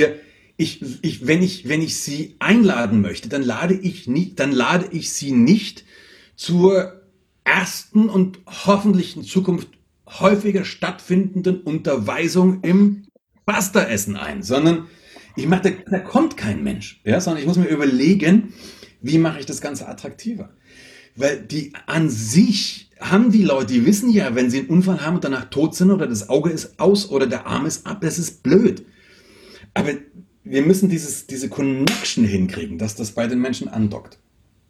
wenn ich sie einladen möchte, dann lade ich sie nicht zur ersten und hoffentlich in Zukunft häufiger stattfindenden Unterweisung im Pasta-Essen ein, sondern da kommt kein Mensch, ja, sondern ich muss mir überlegen, wie mache ich das Ganze attraktiver? Weil die an sich haben die Leute, die wissen ja, wenn sie einen Unfall haben und danach tot sind oder das Auge ist aus oder der Arm ist ab, das ist blöd. Aber wir müssen diese Connection hinkriegen, dass das bei den Menschen andockt.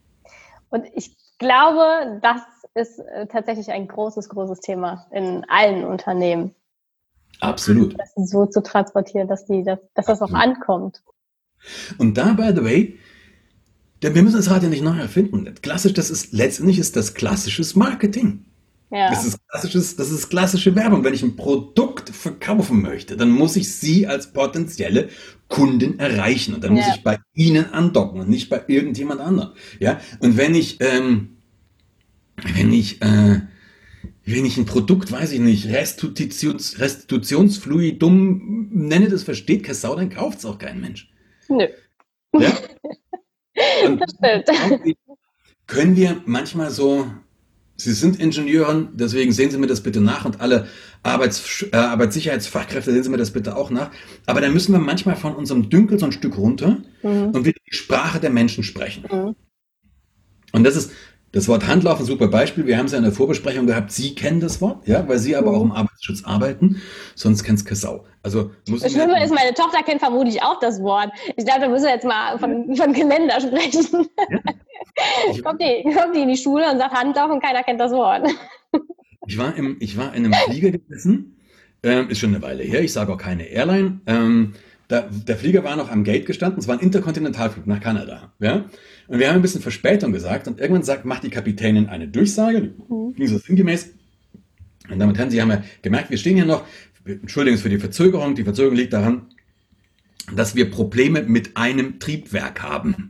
Und ich glaube, das ist tatsächlich ein großes, großes Thema in allen Unternehmen. Absolut. Das so zu transportieren, dass das auch ankommt. Und da, by the way, denn wir müssen das Rad ja nicht neu erfinden. Letztendlich ist das klassisches Marketing. Das Ja. ist klassische Werbung. Wenn ich ein Produkt verkaufen möchte, dann muss ich Sie als potenzielle Kunden erreichen. Und dann muss Ja. ich bei Ihnen andocken und nicht bei irgendjemand anderem. Ja? Und wenn ich wenn ich ein Produkt, weiß ich nicht, Restitutionsfluidum nenne, das versteht keine Sau, dann kauft es auch kein Mensch. Nö. Ja? Und Das stimmt. können wir manchmal so, Sie sind Ingenieurin, deswegen sehen Sie mir das bitte nach und alle Arbeitssicherheitsfachkräfte sehen Sie mir das bitte auch nach. Aber dann müssen wir manchmal von unserem Dünkel so ein Stück runter und wieder die Sprache der Menschen sprechen. Und das ist das Wort Handlauf, ein super Beispiel. Wir haben es ja in der Vorbesprechung gehabt. Sie kennen das Wort, ja, weil Sie aber auch im Arbeitsschutz arbeiten. Sonst kennt es keine Sau. Also das Schlimme ist, meine Tochter kennt vermutlich auch das Wort. Ich glaube, da müssen wir jetzt mal von Geländer sprechen. Ja. Kommt die in die Schule und sagt Handlauf und keiner kennt das Wort. Ich war in einem Flieger gesessen, ist schon eine Weile her, ich sage auch keine Airline. Der Flieger war noch am Gate gestanden, es war ein Interkontinentalflug nach Kanada. Ja? Und wir haben ein bisschen Verspätung gesagt und irgendwann macht die Kapitänin eine Durchsage, die ging so sinngemäß. Meine Damen und Herren, Sie haben ja gemerkt, wir stehen hier noch, Entschuldigung für die Verzögerung liegt daran, dass wir Probleme mit einem Triebwerk haben.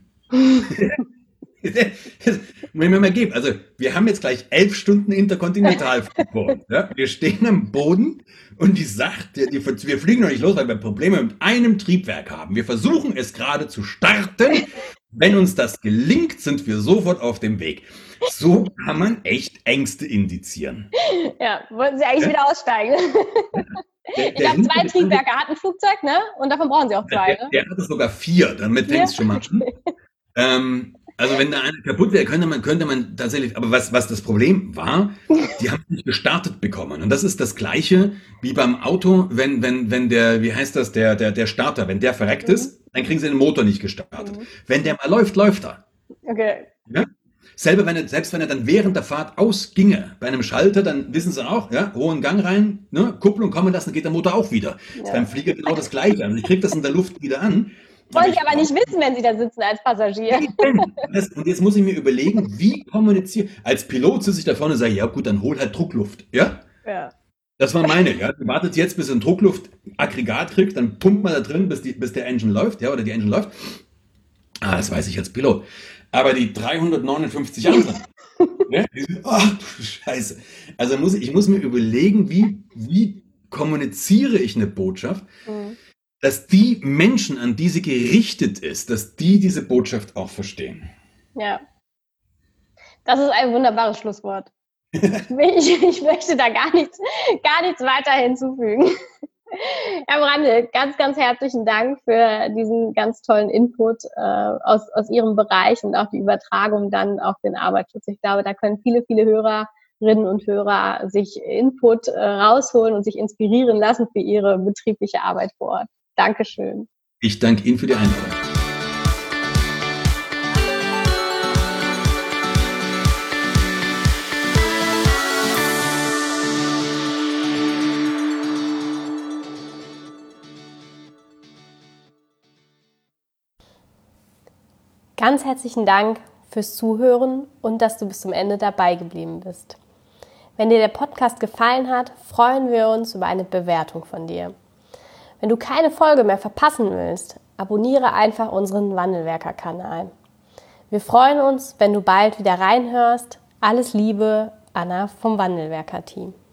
Das muss mir mal geben. Also, wir haben jetzt gleich 11 Stunden Interkontinentalflug. Ja? Wir stehen am Boden und die sagt, wir fliegen noch nicht los, weil wir Probleme mit einem Triebwerk haben. Wir versuchen es gerade zu starten. Wenn uns das gelingt, sind wir sofort auf dem Weg. So kann man echt Ängste indizieren. Ja, wollten Sie eigentlich wieder aussteigen? Ich habe 2 Triebwerke, hat ein Flugzeug, ne? Und davon brauchen Sie auch 2. Ne? Der hatte sogar 4, damit fängt es schon mal an. Also wenn da einer kaputt wäre, könnte man tatsächlich, aber was das Problem war, die haben nicht gestartet bekommen. Und das ist das Gleiche wie beim Auto, wenn der, wie heißt das, der Starter, wenn der verreckt ist, dann kriegen sie den Motor nicht gestartet. Wenn der mal läuft er. Okay. Ja? Selbst wenn er dann während der Fahrt ausginge, bei einem Schalter, dann wissen sie auch, ja, hohen Gang rein, ne, Kupplung kommen lassen, geht der Motor auch wieder. Ja. Ist beim Flieger genau das Gleiche. Also ich kriege das in der Luft wieder an. Wollte ich aber nicht wissen, wenn Sie da sitzen als Passagier. Und jetzt muss ich mir überlegen, wie kommuniziere. Als Pilot sitze ich da vorne und sage, ja gut, dann hol halt Druckluft. Ja? Ja. Das war meine. Ja? Du wartet jetzt, bis er ein Druckluftaggregat kriegt, dann pumpt man da drin, bis der Engine läuft, ja, oder die Engine läuft. Das weiß ich als Pilot. Aber die 359 anderen, ja, die sind, ach du Scheiße. Also ich muss mir überlegen, wie kommuniziere ich eine Botschaft, dass die Menschen, an die sie gerichtet ist, dass die diese Botschaft auch verstehen. Ja, das ist ein wunderbares Schlusswort. Ich möchte da gar nichts weiter hinzufügen. Herr Brandl, ganz, ganz herzlichen Dank für diesen ganz tollen Input aus Ihrem Bereich und auch die Übertragung dann auf den Arbeitsschutz. Ich glaube, da können viele, viele Hörerinnen und Hörer sich Input rausholen und sich inspirieren lassen für ihre betriebliche Arbeit vor Ort. Dankeschön. Ich danke Ihnen für die Einladung. Ganz herzlichen Dank fürs Zuhören und dass du bis zum Ende dabei geblieben bist. Wenn dir der Podcast gefallen hat, freuen wir uns über eine Bewertung von dir. Wenn du keine Folge mehr verpassen willst, abonniere einfach unseren Wandelwerker-Kanal. Wir freuen uns, wenn du bald wieder reinhörst. Alles Liebe, Anna vom Wandelwerker-Team.